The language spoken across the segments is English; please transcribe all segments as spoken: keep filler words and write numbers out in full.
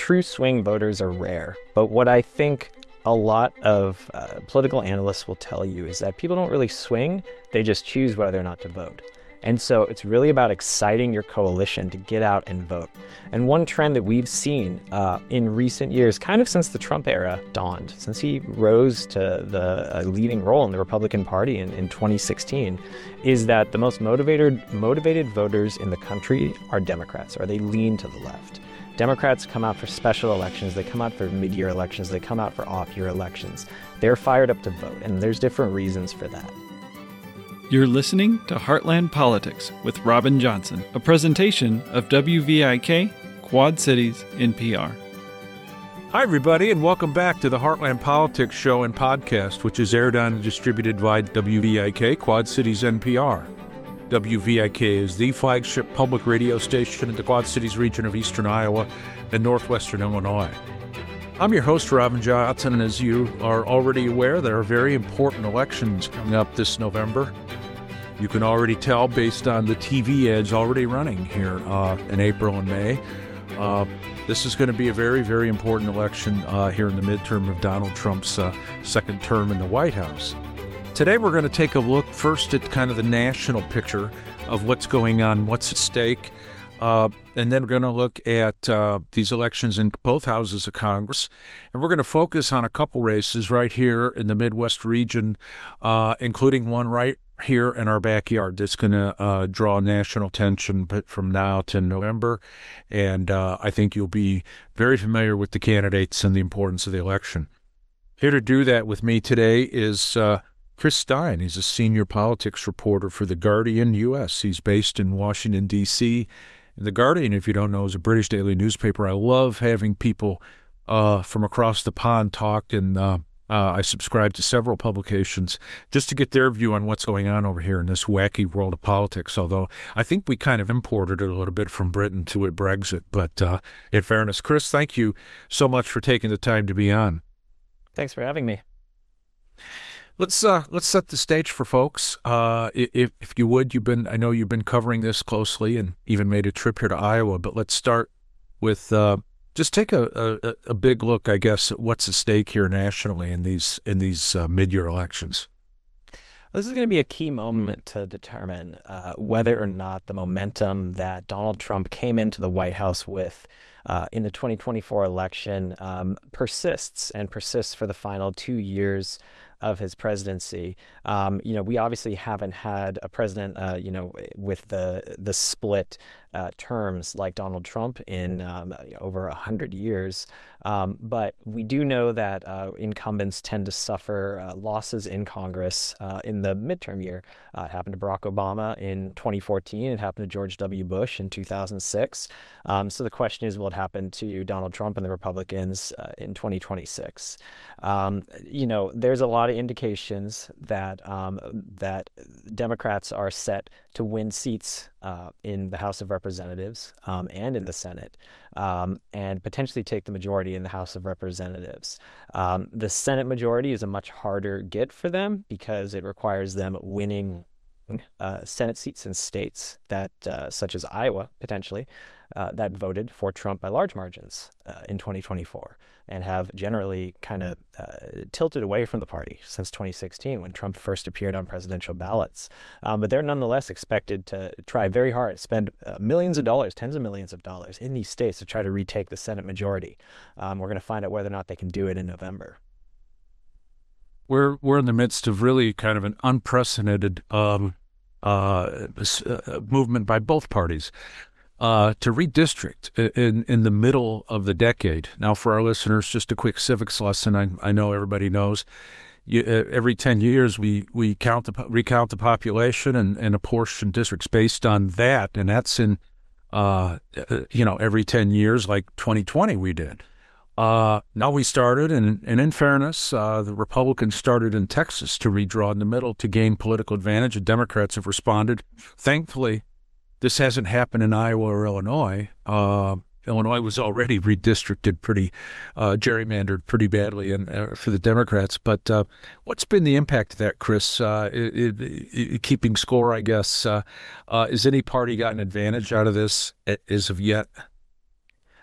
true swing voters are rare. But what I think a lot of uh, political analysts will tell you is that people don't really swing, they just choose whether or not to vote. And so it's really about exciting your coalition to get out and vote. And one trend that we've seen uh, in recent years, kind of since the Trump era dawned, since he rose to the uh, leading role in the Republican Party in, in twenty sixteen, is that the most motivated, motivated voters in the country are Democrats, or they lean to the left. Democrats come out for special elections, they come out for mid-year elections, they come out for off-year elections. They're fired up to vote, and there's different reasons for that. You're listening to Heartland Politics with Robin Johnson, a presentation of W V I K, Quad Cities N P R. Hi, everybody, and welcome back to the Heartland Politics Show and Podcast, which is aired on and distributed by W V I K, Quad Cities N P R. W V I K is the flagship public radio station in the Quad Cities region of eastern Iowa and northwestern Illinois. I'm your host, Robin Johnson, and as you are already aware, there are very important elections coming up this November. You can already tell based on the T V ads already running here uh, in April and May. Uh, this is going to be a very, very important election uh, here in the midterm of Donald Trump's uh, second term in the White House. Today we're going to take a look first at kind of the national picture of what's going on, what's at stake, uh, and then we're going to look at uh, these elections in both houses of Congress. And we're going to focus on a couple races right here in the Midwest region, uh, including one right here in our backyard that's going to uh, draw national attention from now to November. And uh, I think you'll be very familiar with the candidates and the importance of the election. Here to do that with me today is uh, Chris Stein. He's a senior politics reporter for The Guardian U S. He's based in Washington, D C And The Guardian, if you don't know, is a British daily newspaper. I love having people uh, from across the pond talk, and uh, uh, I subscribe to several publications just to get their view on what's going on over here in this wacky world of politics, although I think we kind of imported it a little bit from Britain to it Brexit. But uh, in fairness, Chris, thank you so much for taking the time to be on. Thanks for having me. Let's uh, let's set the stage for folks. Uh, if if you would, you've been I know you've been covering this closely and even made a trip here to Iowa. But let's start with uh, just take a, a a big look, I guess, at what's at stake here nationally in these in these uh, mid-year elections. This is going to be a key moment to determine uh, whether or not the momentum that Donald Trump came into the White House with uh, in the twenty twenty-four election um, persists and persists for the final two years of his presidency. Um, you know, we obviously haven't had a president, uh, you know, with the the split uh, terms like Donald Trump in um, over a hundred years. Um, but we do know that uh, incumbents tend to suffer uh, losses in Congress uh, in the midterm year. Uh, it happened to Barack Obama in twenty fourteen. It happened to George W. Bush in two thousand six. Um, so the question is, will it happen to Donald Trump and the Republicans uh, in twenty twenty-six? Um, you know, there's a lot of indications that um, that Democrats are set to win seats uh, in the House of Representatives um, and in the Senate, um, and potentially take the majority in the House of Representatives. Um, the Senate majority is a much harder get for them because it requires them winning uh, Senate seats in states that, uh, such as Iowa, potentially, uh, that voted for Trump by large margins uh, in twenty twenty-four and have generally kind of uh, tilted away from the party since twenty sixteen when Trump first appeared on presidential ballots. Um, but they're nonetheless expected to try very hard, spend uh, millions of dollars, tens of millions of dollars in these states to try to retake the Senate majority. Um, we're going to find out whether or not they can do it in November. We're we're in the midst of really kind of an unprecedented um, uh, movement by both parties uh, to redistrict in in the middle of the decade. Now, for our listeners, just a quick civics lesson. I, I know everybody knows. You, uh, every ten years, we we count the recount the population and, and apportion districts based on that, and that's in uh, you know every ten years, like twenty twenty we did. Uh, now we started, and, and in fairness, uh, the Republicans started in Texas to redraw in the middle to gain political advantage, and Democrats have responded. Thankfully, this hasn't happened in Iowa or Illinois. Uh, Illinois was already redistricted pretty, uh, gerrymandered pretty badly and uh, for the Democrats. But uh, what's been the impact of that, Chris? Uh, it, it, it, keeping score, I guess. Uh, uh, has any party gotten advantage out of this as of yet?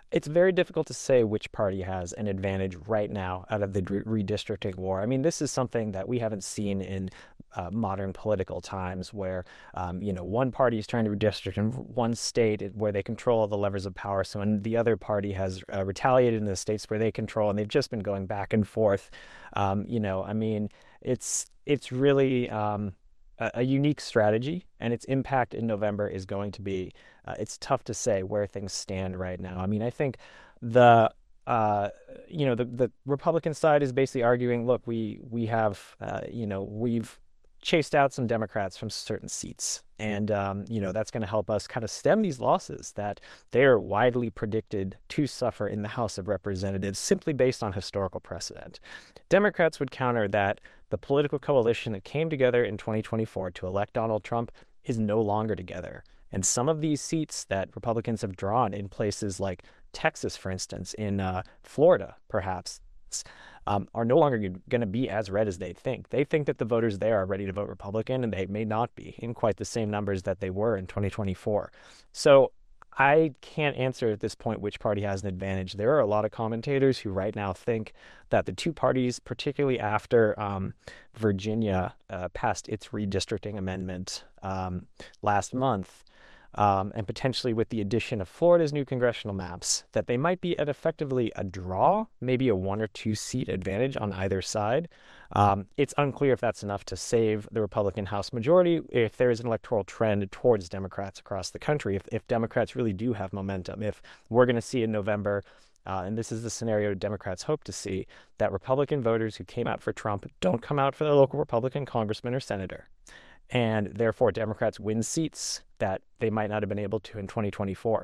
It's very difficult to say which party has an advantage right now out of the redistricting war. I mean, this is something that we haven't seen in uh, modern political times where, um, you know, one party is trying to redistrict in one state where they control all the levers of power. So when the other party has uh, retaliated in the states where they control, and they've just been going back and forth. Um, you know, I mean, it's it's really um, a, a unique strategy, and its impact in November is going to be Uh, it's tough to say where things stand right now. I mean, I think the uh, you know the the Republican side is basically arguing, look, we we have uh, you know we've chased out some Democrats from certain seats, and um, you know that's going to help us kind of stem these losses that they're widely predicted to suffer in the House of Representatives simply based on historical precedent. Democrats would counter that the political coalition that came together in twenty twenty-four to elect Donald Trump is no longer together. And some of these seats that Republicans have drawn in places like Texas, for instance, in uh, Florida, perhaps, um, are no longer going to be as red as they think. They think that the voters there are ready to vote Republican, and they may not be in quite the same numbers that they were in twenty twenty-four. So I can't answer at this point which party has an advantage. There are a lot of commentators who right now think that the two parties, particularly after um, Virginia uh, passed its redistricting amendment um, last month, Um, and potentially with the addition of Florida's new congressional maps, that they might be at effectively a draw, maybe a one or two seat advantage on either side. Um, it's unclear if that's enough to save the Republican House majority, if there is an electoral trend towards Democrats across the country, if, if Democrats really do have momentum, if we're going to see in November, uh, and this is the scenario Democrats hope to see, that Republican voters who came out for Trump don't come out for their local Republican congressman or senator. And therefore, Democrats win seats that they might not have been able to in twenty twenty-four.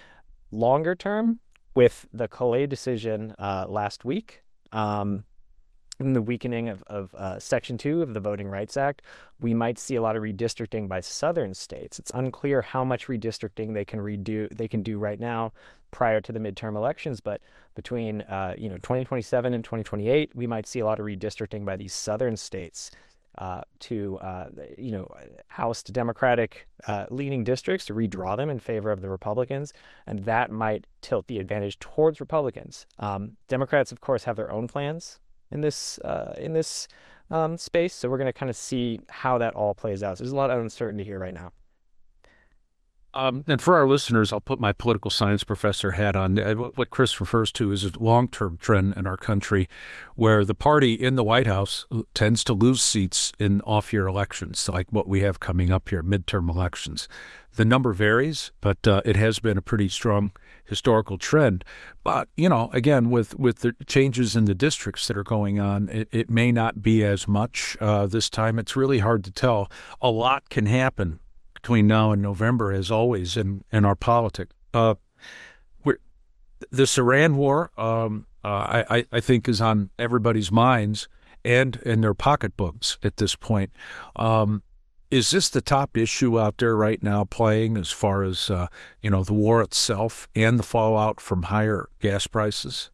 Longer term, with the Colley decision uh, last week, um, in the weakening of, of uh, Section two of the Voting Rights Act, we might see a lot of redistricting by southern states. It's unclear how much redistricting they can redo they can do right now prior to the midterm elections, but between uh, you know twenty twenty-seven and twenty twenty-eight, we might see a lot of redistricting by these southern states. Uh, to, uh, you know, oust Democratic uh, leaning districts, to redraw them in favor of the Republicans, and that might tilt the advantage towards Republicans. Um, Democrats, of course, have their own plans in this uh, in this um, space, so we're going to kind of see how that all plays out. So there's a lot of uncertainty here right now. Um, and for our listeners, I'll put my political science professor hat on. What Chris refers to is a long-term trend in our country where the party in the White House tends to lose seats in off-year elections, like what we have coming up here, midterm elections. The number varies, but uh, it has been a pretty strong historical trend. But, you know, again, with, with the changes in the districts that are going on, it, it may not be as much uh, this time. It's really hard to tell. A lot can happen between now and November, as always, in, in our politics. Uh, we're, this Iran war, um, uh, I, I think, is on everybody's minds and in their pocketbooks at this point. Um, is this the top issue out there right now playing as far as, uh, you know, the war itself and the fallout from higher gas prices?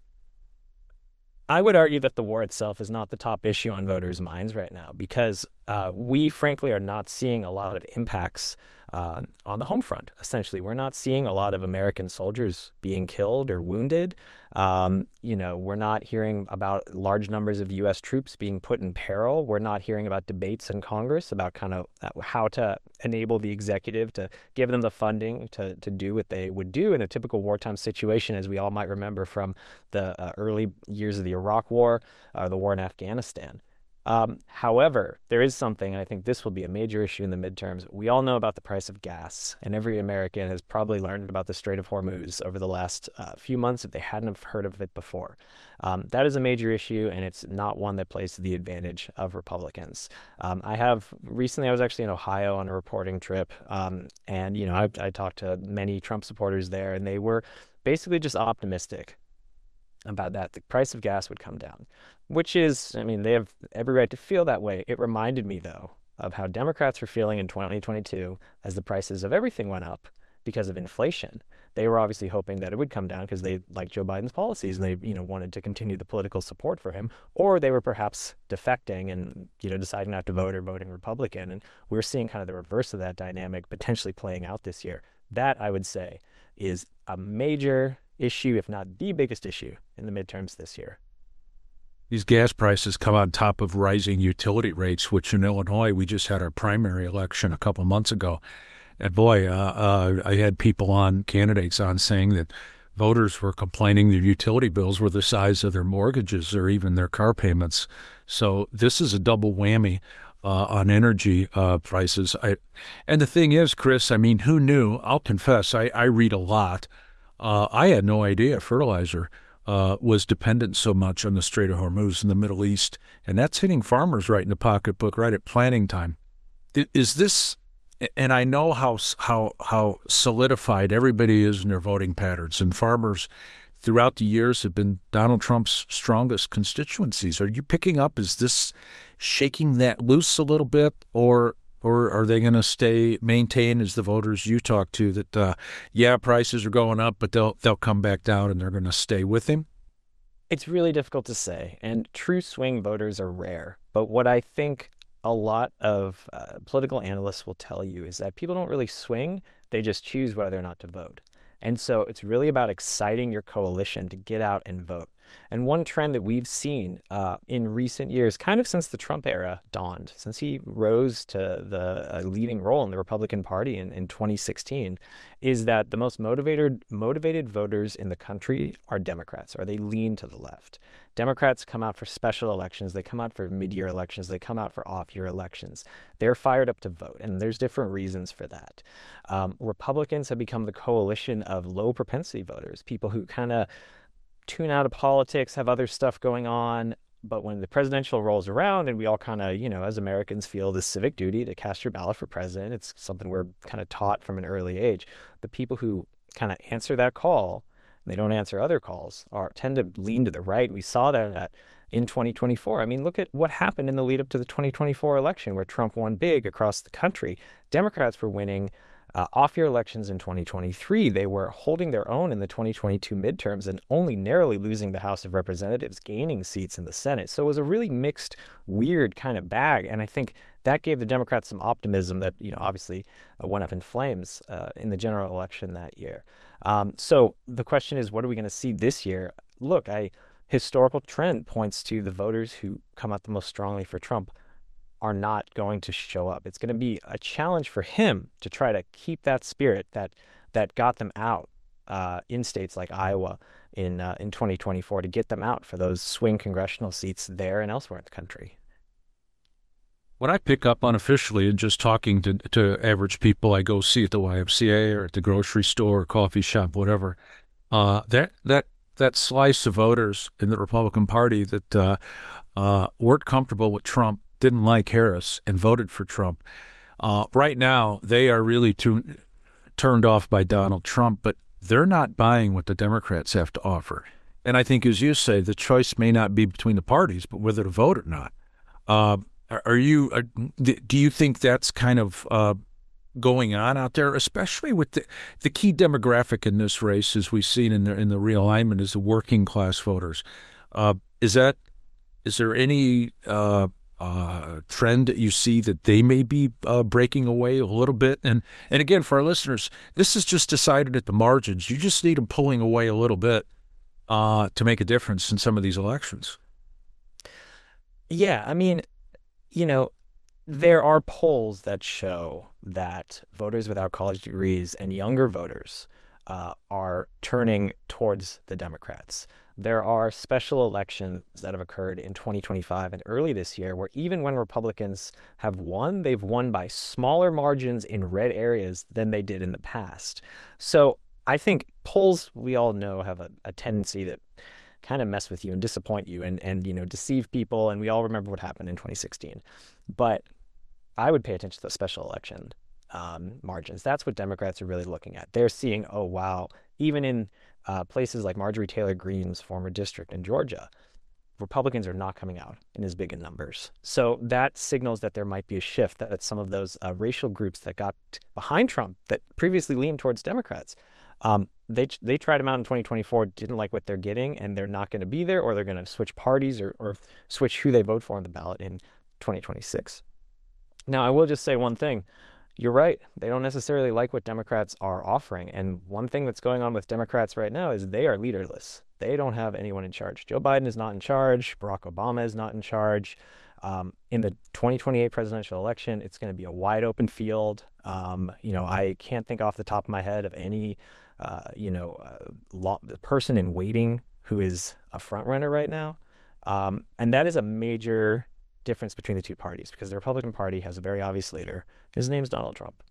I would argue that the war itself is not the top issue on voters' minds right now because uh, we, frankly, are not seeing a lot of impacts uh, on the home front, essentially. We're not seeing a lot of American soldiers being killed or wounded. Um, you know, we're not hearing about large numbers of U S troops being put in peril. We're not hearing about debates in Congress about kind of how to enable the executive to give them the funding to, to do what they would do in a typical wartime situation, as we all might remember from the uh, early years of the Iraq War, uh, the war in Afghanistan. Um, however, there is something, and I think this will be a major issue in the midterms. We all know about the price of gas, and every American has probably learned about the Strait of Hormuz over the last uh, few months if they hadn't have heard of it before. Um, that is a major issue, and it's not one that plays to the advantage of Republicans. Um, I have recently, I was actually in Ohio on a reporting trip, um, and you know, I, I talked to many Trump supporters there, and they were basically just optimistic about that. The price of gas would come down, which is, I mean, they have every right to feel that way. It reminded me, though, of how Democrats were feeling in twenty twenty-two as the prices of everything went up because of inflation. They were obviously hoping that it would come down because they liked Joe Biden's policies and they, you know, wanted to continue the political support for him, or they were perhaps defecting and, you know, deciding not to vote or voting Republican. And we're seeing kind of the reverse of that dynamic potentially playing out this year. That, I would say, is a major issue, if not the biggest issue, in the midterms this year. These gas prices come on top of rising utility rates, which in Illinois, we just had our primary election a couple months ago. And boy, uh, uh, I had people on, candidates on, saying that voters were complaining their utility bills were the size of their mortgages or even their car payments. So this is a double whammy uh, on energy uh, prices. I, and the thing is, Chris, I mean, who knew? I'll confess, I, I read a lot. Uh, I had no idea fertilizer uh, was dependent so much on the Strait of Hormuz in the Middle East. And that's hitting farmers right in the pocketbook, right at planting time. Is this... And I know how how how solidified everybody is in their voting patterns, and farmers throughout the years have been Donald Trump's strongest constituencies. Are you picking up? Is this shaking that loose a little bit, or or are they going to stay maintain as the voters you talk to that uh, yeah, prices are going up, but they'll they'll come back down and they're going to stay with him? It's really difficult to say, and true swing voters are rare. But what I think a lot of uh, political analysts will tell you is that people don't really swing, they just choose whether or not to vote. And so it's really about exciting your coalition to get out and vote. And one trend that we've seen uh, in recent years, kind of since the Trump era dawned, since he rose to the uh, leading role in the Republican Party in, in twenty sixteen, is that the most motivated motivated voters in the country are Democrats, or they lean to the left. Democrats come out for special elections, they come out for mid-year elections, they come out for off-year elections. They're fired up to vote, and there's different reasons for that. Um, Republicans have become the coalition of low-propensity voters, people who kind of tune out of politics, have other stuff going on, but when the presidential rolls around and we all kind of, you know, as Americans feel this civic duty to cast your ballot for president, it's something we're kind of taught from an early age. The people who kind of answer that call, they don't answer other calls, are tend to lean to the right. We saw that in twenty twenty-four. I mean, look at what happened in the lead up to the twenty twenty-four election where Trump won big across the country. Democrats were winning uh, off-year elections in twenty twenty-three. They were holding their own in the twenty twenty-two midterms and only narrowly losing the House of Representatives, gaining seats in the Senate. So it was a really mixed, weird kind of bag. And I think that gave the Democrats some optimism that, you know, obviously uh, went up in flames uh, in the general election that year. Um, so the question is, what are we going to see this year? Look, I historical trend points to the voters who come out the most strongly for Trump are not going to show up. It's going to be a challenge for him to try to keep that spirit that that got them out uh, in states like Iowa in uh, in twenty twenty-four, to get them out for those swing congressional seats there and elsewhere in the country. What I pick up unofficially and just talking to, to average people I go see at the Y M C A or at the grocery store or coffee shop, whatever, uh, that that that slice of voters in the Republican Party that uh, uh, weren't comfortable with Trump, didn't like Harris, and voted for Trump, uh, right now they are really too, turned off by Donald Trump, but they're not buying what the Democrats have to offer. And I think, as you say, the choice may not be between the parties, but whether to vote or not. Uh, Are you? Are, do you think that's kind of uh, going on out there, especially with the the key demographic in this race, as we've seen in the in the realignment, is the working class voters? Uh, is that is there any uh, uh, trend that you see that they may be uh, breaking away a little bit? And and again, for our listeners, this is just decided at the margins. You just need them pulling away a little bit uh, to make a difference in some of these elections. Yeah, I mean, you know, there are polls that show that voters without college degrees and younger voters uh, are turning towards the Democrats. There are special elections that have occurred in twenty twenty-five and early this year where even when Republicans have won, they've won by smaller margins in red areas than they did in the past. So I think polls, we all know, have a, a tendency to kind of mess with you and disappoint you and, and, you know, deceive people. And we all remember what happened in twenty sixteen. But I would pay attention to the special election um, margins. That's what Democrats are really looking at. They're seeing, oh, wow, even in uh, places like Marjorie Taylor Greene's former district in Georgia, Republicans are not coming out in as big in numbers. So that signals that there might be a shift, that, that some of those uh, racial groups that got behind Trump that previously leaned towards Democrats, um, they they tried them out in twenty twenty-four, didn't like what they're getting, and they're not going to be there, or they're going to switch parties or, or switch who they vote for on the ballot in twenty twenty-six. Now, I will just say one thing. you're right. They don't necessarily like what Democrats are offering. And one thing that's going on with Democrats right now is they are leaderless. They don't have anyone in charge. Joe Biden is not in charge. Barack Obama is not in charge. Um, in the twenty twenty-eight presidential election, it's going to be a wide open field. Um, you know, I can't think off the top of my head of any, uh, you know, uh, law, person in waiting who is a front runner right now. Um, and that is a major difference between the two parties because the Republican Party has a very obvious leader. His name's Donald Trump.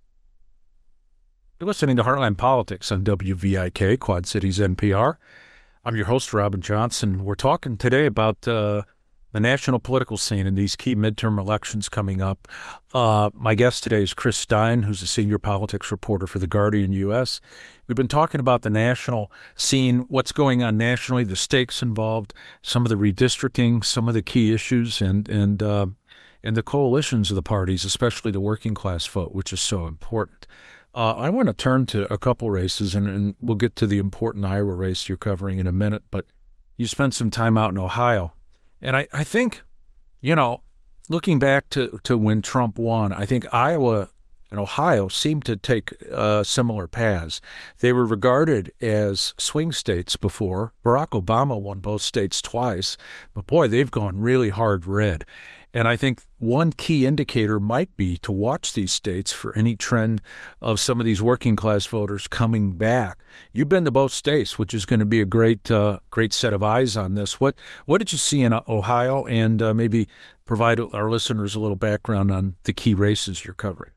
You're listening to Heartland Politics on W V I K, Quad Cities N P R. I'm your host, Robin Johnson. We're talking today about uh, the national political scene and these key midterm elections coming up. Uh, my guest today is Chris Stein, who's a senior politics reporter for The Guardian U S. We've been talking about the national scene, what's going on nationally, the stakes involved, some of the redistricting, some of the key issues, and and uh, and the coalitions of the parties, especially the working class vote, which is so important. Uh, I want to turn to a couple races, and, and we'll get to the important Iowa race you're covering in a minute, but you spent some time out in Ohio. And I, I think, you know, looking back to, to when Trump won, I think Iowa and Ohio seemed to take uh, similar paths. They were regarded as swing states before. Barack Obama won both states twice, but boy, they've gone really hard red. And I think one key indicator might be to watch these states for any trend of some of these working class voters coming back. You've been to both states, which is going to be a great uh, great set of eyes on this. What what did you see in Ohio, and uh, maybe provide our listeners a little background on the key races you're covering?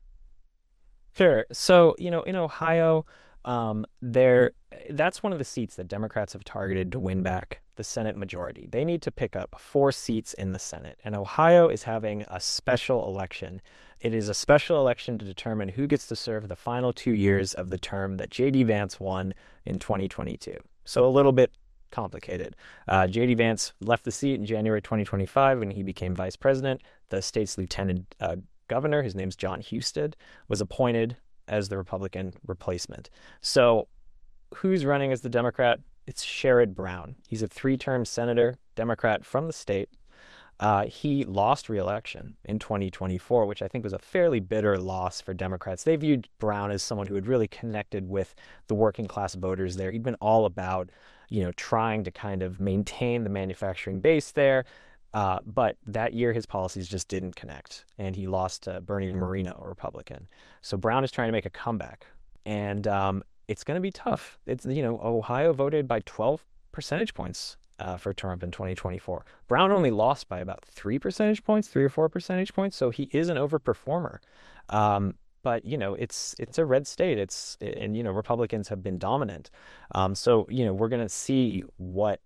Sure. So, you know, in Ohio, um, there that's one of the seats that Democrats have targeted to win back the Senate majority. They need to pick up four seats in the Senate, and Ohio is having a special election. It is a special election to determine who gets to serve the final two years of the term that J D Vance won in twenty twenty-two. So a little bit complicated. Uh, J D Vance left the seat in January twenty twenty-five when he became vice president. The state's lieutenant uh, governor, his name's John Husted, was appointed as the Republican replacement. So who's running as the Democrat? It's Sherrod Brown. He's a three-term senator, Democrat from the state. Uh, he lost re-election in twenty twenty-four, which I think was a fairly bitter loss for Democrats. They viewed Brown as someone who had really connected with the working class voters there. He'd been all about, you know, trying to kind of maintain the manufacturing base there. Uh, but that year, his policies just didn't connect, and he lost to Bernie Moreno, a Republican. So Brown is trying to make a comeback, and um, it's going to be tough. It's, you know, Ohio voted by twelve percentage points uh, for Trump in twenty twenty-four. Brown only lost by about three percentage points, three or four percentage points. So he is an overperformer. Um, but, you know, it's it's a red state. It's and, you know, Republicans have been dominant. Um, so, you know, we're going to see what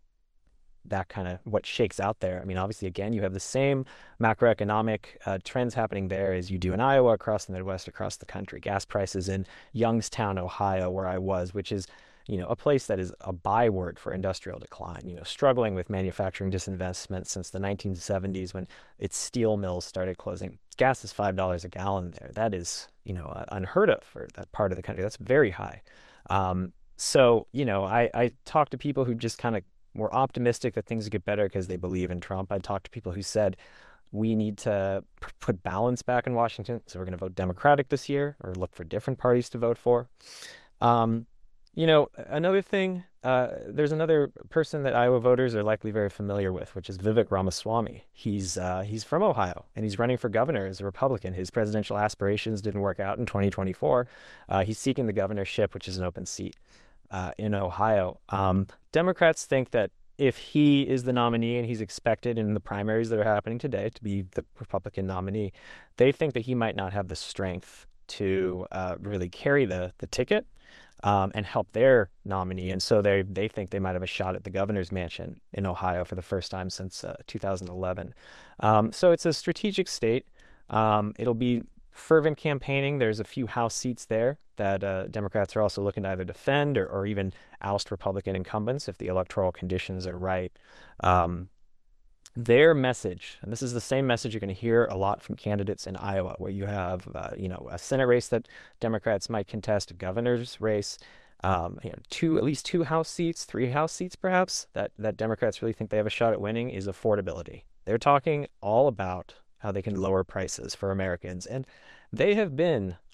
that kind of what shakes out there. I mean, obviously, again, you have the same macroeconomic uh, trends happening there as you do in Iowa, across the Midwest, across the country. Gas prices in Youngstown, Ohio, where I was, which is, you know, a place that is a byword for industrial decline, you know, struggling with manufacturing disinvestment since the nineteen seventies when its steel mills started closing. Gas is five dollars a gallon there. That is, you know, uh, unheard of for that part of the country. That's very high. Um, so, you know, I, I talk to people who just kind of were optimistic that things would get better because they believe in Trump. I talked to people who said we need to p- put balance back in Washington, so we're going to vote Democratic this year or look for different parties to vote for. Um, you know, another thing, uh, there's another person that Iowa voters are likely very familiar with, which is Vivek Ramaswamy. He's uh, he's from Ohio, and he's running for governor as a Republican. His presidential aspirations didn't work out in twenty twenty-four. Uh, he's seeking the governorship, which is an open seat. Uh, in Ohio. Um, Democrats think that if he is the nominee and he's expected in the primaries that are happening today to be the Republican nominee, they think that he might not have the strength to uh, really carry the the ticket um, and help their nominee. And so they they think they might have a shot at the governor's mansion in Ohio for the first time since uh, two thousand eleven. Um, so it's a strategic state. Um, it'll be fervent campaigning. There's a few House seats there that uh, Democrats are also looking to either defend or, or even oust Republican incumbents if the electoral conditions are right. Um, their message, and this is the same message you're going to hear a lot from candidates in Iowa, where you have, uh, you know, a Senate race that Democrats might contest, a governor's race, um, you know, two, at least two House seats, three House seats perhaps, that, that Democrats really think they have a shot at winning, is affordability. They're talking all about how they can lower prices for Americans. And they have been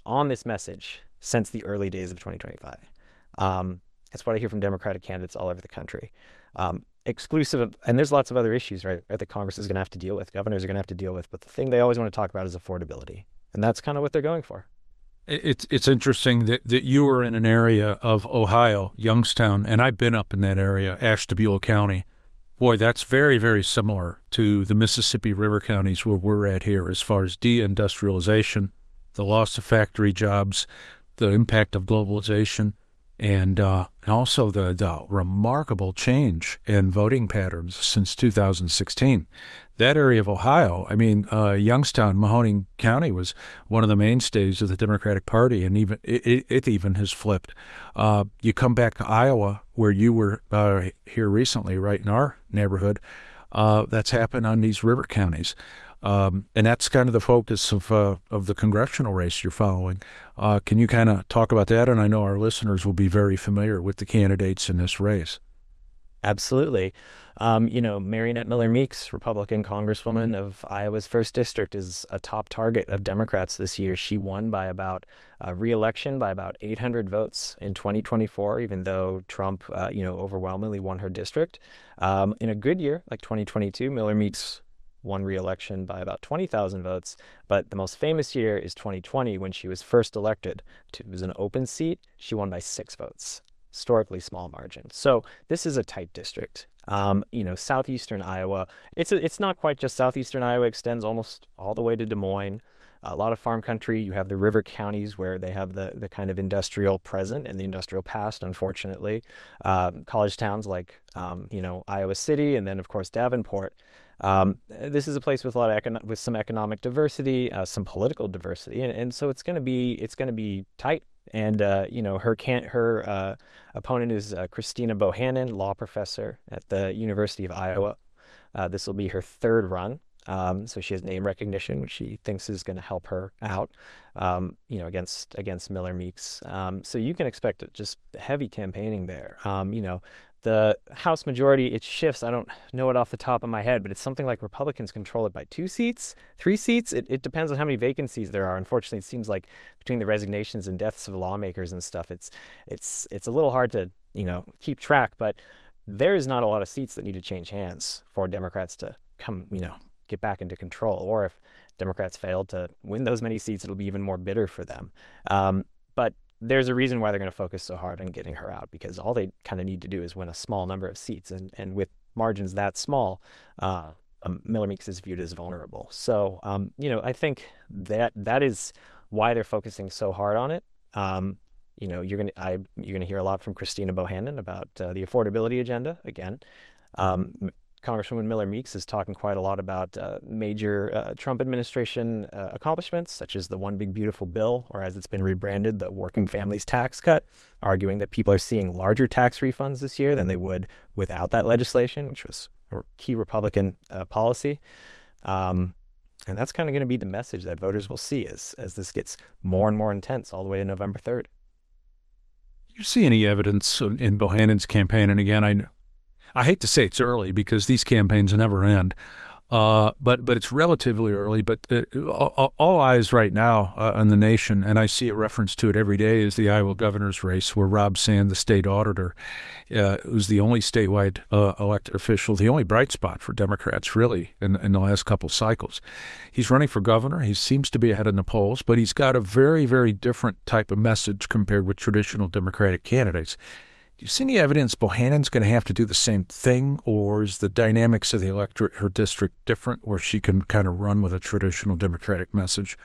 on this message since the early days of twenty twenty-five. Um, that's what I hear from Democratic candidates all over the country. Um, exclusive of, and there's lots of other issues, right, that Congress is going to have to deal with, governors are going to have to deal with, but the thing they always want to talk about is affordability. And that's kind of what they're going for. It's it's interesting that, that you were in an area of Ohio, Youngstown, and I've been up in that area, Ashtabula County. Boy, that's very, very similar to the Mississippi River counties where we're at here as far as deindustrialization, the loss of factory jobs, the impact of globalization, and uh, also the, the remarkable change in voting patterns since two thousand sixteen. That area of Ohio, I mean, uh, Youngstown, Mahoning County was one of the mainstays of the Democratic Party, and even it, it even has flipped. Uh, you come back to Iowa, where you were uh, here recently, right in our neighborhood. Uh, that's happened on these river counties. Um, and that's kind of the focus of uh, of the congressional race you're following. Uh, can you kind of talk about that? And I know our listeners will be very familiar with the candidates in this race. Absolutely. Um, you know, Mariannette Miller Meeks, Republican Congresswoman of Iowa's first District, is a top target of Democrats this year. She won by about uh, re-election by about eight hundred votes in twenty twenty-four, even though Trump, uh, you know, overwhelmingly won her district. Um, in a good year, like twenty twenty-two, Miller Meeks won re-election by about twenty thousand votes. But the most famous year is twenty twenty, when she was first elected. It was an open seat. She won by six votes. Historically small margin. So this is a tight district. Um, you know, southeastern Iowa, it's a, it's not quite just southeastern Iowa, extends almost all the way to Des Moines. A lot of farm country. You have the river counties where they have the, the kind of industrial present and the industrial past, unfortunately. Um, college towns like, um, you know, Iowa City, and then, of course, Davenport. Um, this is a place with a lot of econo- with some economic diversity, uh, some political diversity, and, and so it's going to be it's going to be tight. And uh, you know, her can her uh, opponent is uh, Christina Bohannon, law professor at the University of Iowa. Uh, this will be her third run, um, so she has name recognition, which she thinks is going to help her out. Um, you know, against against Miller Meeks. Um, so you can expect just heavy campaigning there. Um, you know. The House majority, it shifts. I don't know it off the top of my head, but it's something like Republicans control it by two seats, three seats. It, it depends on how many vacancies there are. Unfortunately, it seems like between the resignations and deaths of lawmakers and stuff, it's it's it's a little hard to, you know, keep track. But there is not a lot of seats that need to change hands for Democrats to come, you know, get back into control. Or if Democrats fail to win those many seats, it'll be even more bitter for them. Um, but there's a reason why they're going to focus so hard on getting her out, because all they kind of need to do is win a small number of seats. And, and with margins that small, uh, um, Miller Meeks is viewed as vulnerable. So, um, you know, I think that that is why they're focusing so hard on it. Um, you know, you're going to I you're going to hear a lot from Christina Bohannon about uh, the affordability agenda again. Um, Congresswoman Miller Meeks is talking quite a lot about uh, major uh, Trump administration uh, accomplishments, such as the One Big Beautiful Bill, or as it's been rebranded, the Working Families Tax Cut, arguing that people are seeing larger tax refunds this year than they would without that legislation, which was a key Republican uh, policy. Um, and that's kind of going to be the message that voters will see as, as this gets more and more intense all the way to November third. Do you see any evidence in Bohannon's campaign? And again, I know I hate to say it's early because these campaigns never end, uh, but but it's relatively early. But uh, all, all eyes right now uh, on the nation, and I see a reference to it every day, is the Iowa governor's race, where Rob Sand, the state auditor, uh, who's the only statewide uh, elected official, the only bright spot for Democrats, really, in, in the last couple cycles. He's running for governor. He seems to be ahead in the polls, but he's got a very, very different type of message compared with traditional Democratic candidates. Do you see any evidence Bohannon's going to have to do the same thing, or is the dynamics of the electorate, her district, different, where she can kind of run with a traditional Democratic message?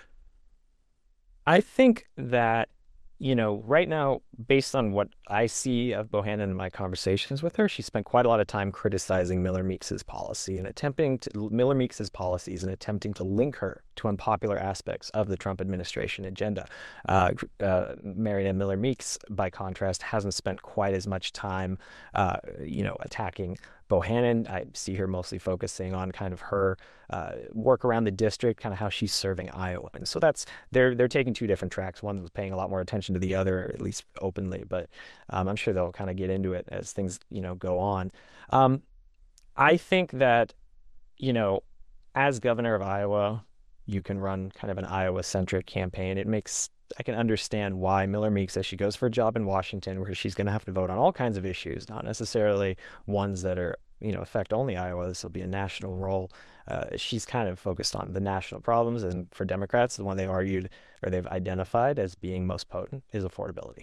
I think that, you know, right now, based on what I see of Bohannon in my conversations with her, she spent quite a lot of time criticizing Miller Meeks's policy and attempting to Miller Meeks's policies and attempting to link her to unpopular aspects of the Trump administration agenda. Uh, uh, Mariannette Miller Meeks, by contrast, hasn't spent quite as much time, uh, you know, attacking Bohannon. I see her mostly focusing on kind of her uh, work around the district, kind of how she's serving Iowa. And so that's, they're they're taking two different tracks. One was paying a lot more attention to the other, at least openly, but um, I'm sure they'll kind of get into it as things, you know, go on. Um, I think that, you know, as governor of Iowa, you can run kind of an Iowa-centric campaign. It makes I can understand why Miller Meek says she goes for a job in Washington where she's going to have to vote on all kinds of issues, not necessarily ones that are, you know, affect only Iowa. This will be a national role. Uh, she's kind of focused on the national problems. And for Democrats, the one they argued or they've identified as being most potent is affordability.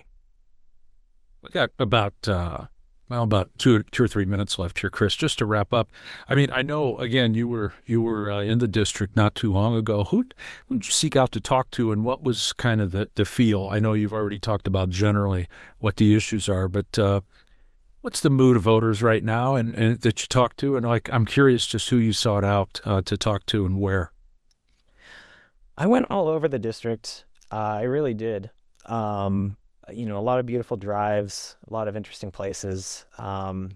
We got about, uh, well, about two, two or three minutes left here, Chris. Just to wrap up, I mean, I know again you were you were uh, in the district not too long ago. Who who did you seek out to talk to, and what was kind of the, the feel? I know you've already talked about generally what the issues are, but uh, what's the mood of voters right now, and, and that you talk to? And like, I'm curious just who you sought out uh, to talk to and where. I went all over the district. Uh, I really did. Um, you know, a lot of beautiful drives, a lot of interesting places. Um,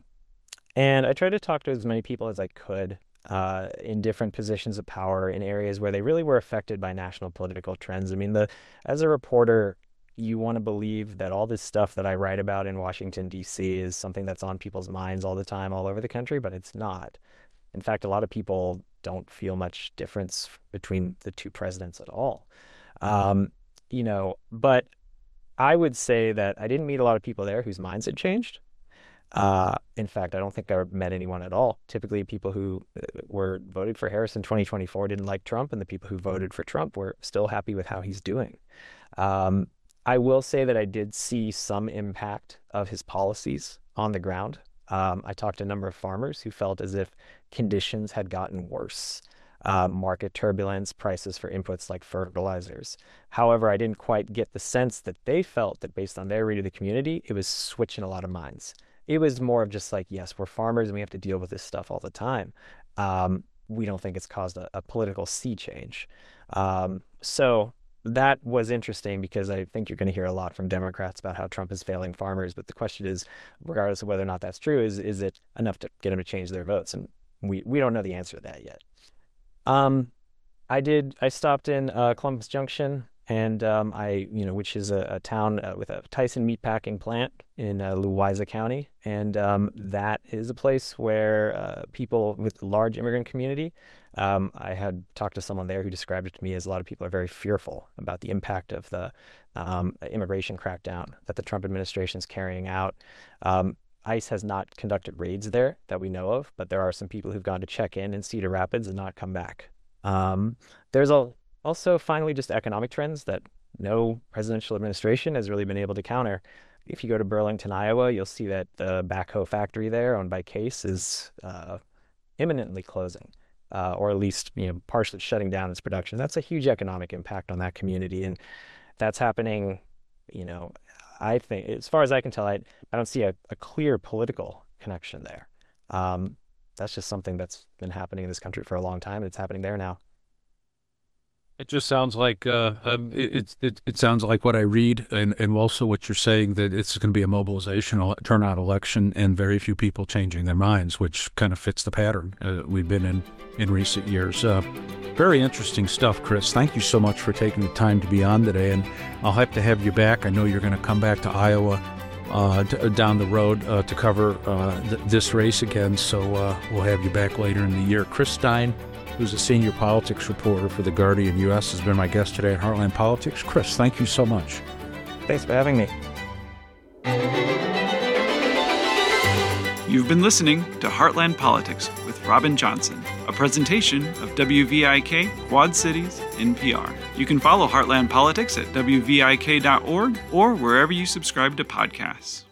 and I tried to talk to as many people as I could uh, in different positions of power in areas where they really were affected by national political trends. I mean, the as a reporter, you want to believe that all this stuff that I write about in Washington, D C is something that's on people's minds all the time, all over the country, but it's not. In fact, a lot of people don't feel much difference between the two presidents at all. Um, you know, but I would say that I didn't meet a lot of people there whose minds had changed. Uh, in fact, I don't think I met anyone at all. Typically, people who were voted for Harris in twenty twenty-four didn't like Trump, and the people who voted for Trump were still happy with how he's doing. Um, I will say that I did see some impact of his policies on the ground. Um, I talked to a number of farmers who felt as if conditions had gotten worse. Uh, market turbulence, prices for inputs like fertilizers. However, I didn't quite get the sense that they felt that based on their read of the community, it was switching a lot of minds. It was more of just like, yes, we're farmers and we have to deal with this stuff all the time. Um, we don't think it's caused a, a political sea change. Um, so that was interesting because I think you're going to hear a lot from Democrats about how Trump is failing farmers. But the question is, regardless of whether or not that's true, is is it enough to get them to change their votes? And we, we don't know the answer to that yet. Um, I did, I stopped in uh, Columbus Junction and um, I, you know, which is a, a town uh, with a Tyson meatpacking plant in uh, Louisa County. And um, that is a place where uh, people with a large immigrant community, um, I had talked to someone there who described it to me as a lot of people are very fearful about the impact of the um, immigration crackdown that the Trump administration is carrying out. Um, ICE has not conducted raids there that we know of, but there are some people who've gone to check in in Cedar Rapids and not come back. Um, there's a, also finally just economic trends that no presidential administration has really been able to counter. If you go to Burlington, Iowa, you'll see that the backhoe factory there owned by Case is uh, imminently closing, uh, or at least you know partially shutting down its production. That's a huge economic impact on that community, and that's happening, you know, I think, as far as I can tell, I, I don't see a, a clear political connection there. Um, that's just something that's been happening in this country for a long time. And it's happening there now. It just sounds like uh, um, it, it it sounds like what I read, and, and also what you're saying, that it's going to be a mobilization turnout election, and very few people changing their minds, which kind of fits the pattern uh, we've been in in recent years. Uh, very interesting stuff, Chris. Thank you so much for taking the time to be on today, and I'll have to have you back. I know you're going to come back to Iowa uh, to, down the road uh, to cover uh, th- this race again, so uh, we'll have you back later in the year. Chris Stein, who's a senior politics reporter for The Guardian U S, has been my guest today at Heartland Politics. Chris, thank you so much. Thanks for having me. You've been listening to Heartland Politics with Robin Johnson, a presentation of W V I K Quad Cities N P R. You can follow Heartland Politics at W V I K dot org or wherever you subscribe to podcasts.